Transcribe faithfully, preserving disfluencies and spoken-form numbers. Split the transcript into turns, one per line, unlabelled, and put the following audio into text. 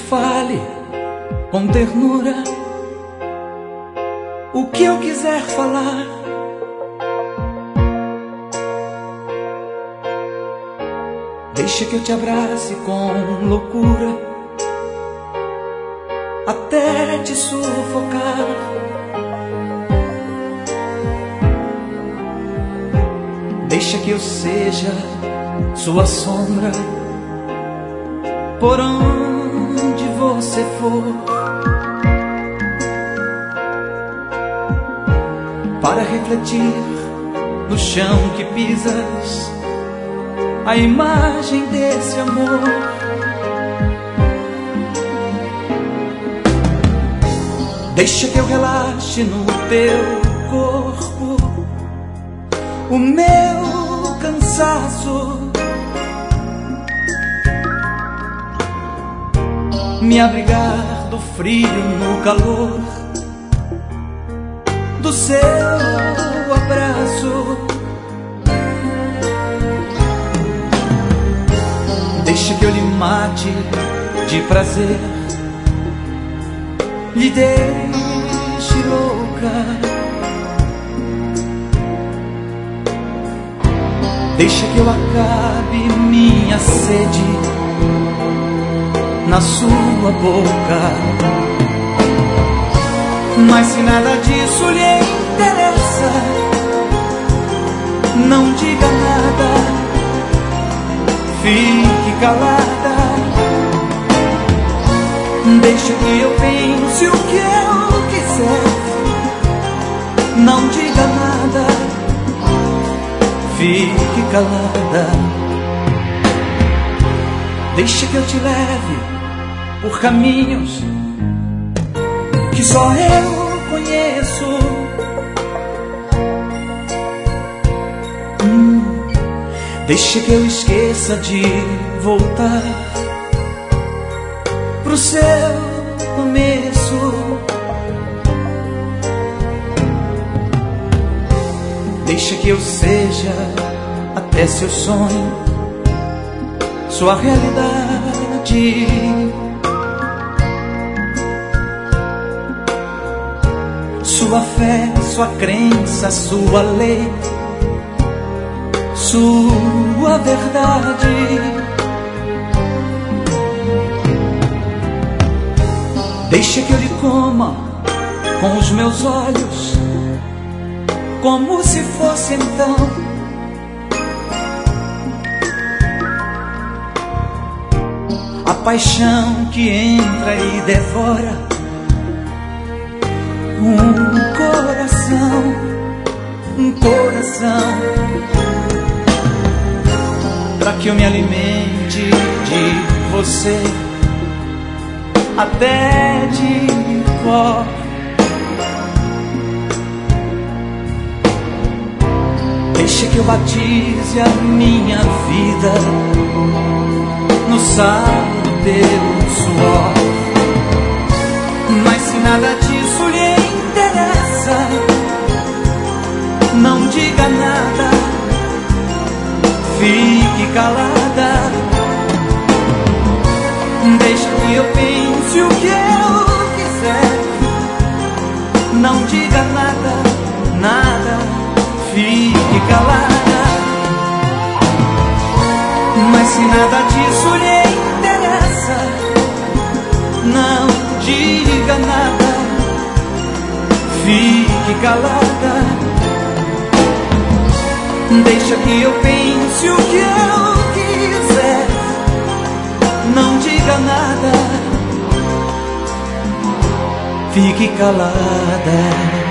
fale com ternura o que eu quiser falar. Deixa que eu te abrace com loucura até te sufocar. Deixa que eu seja sua sombra por onde você for, para refletir no chão que pisas a imagem desse amor. Deixa que eu relaxe no teu corpo o meu cansaço, me abrigar do frio no calor do seu abraço. Deixa que eu lhe mate de prazer, lhe deixe louca. Deixa que eu acabe minha sede na sua boca. Mas se nada disso lhe interessa, não diga nada, fique calada. Deixa que eu pense o que eu quiser, não diga nada, fique calada. Deixa que eu te leve por caminhos que só eu conheço. hum, Deixa que eu esqueça de voltar pro seu começo. Deixa que eu seja até seu sonho, sua realidade. Sua fé, sua crença, sua lei, sua verdade. Deixa que eu lhe coma com os meus olhos, como se fosse então a paixão que entra e devora um coração, um coração, pra que eu me alimente de você até de pó. Deixa que eu batize a minha vida no sal do teu suor. Mas se nada disso lhe interessa, não diga nada, fique calada. Deixa que eu pense o que eu quiser, não diga nada, nada, fique calada. Mas se nada disso lhe interessa, não diga nada, fique calada. Deixa que eu pense o que eu quiser, não diga nada, fique calada.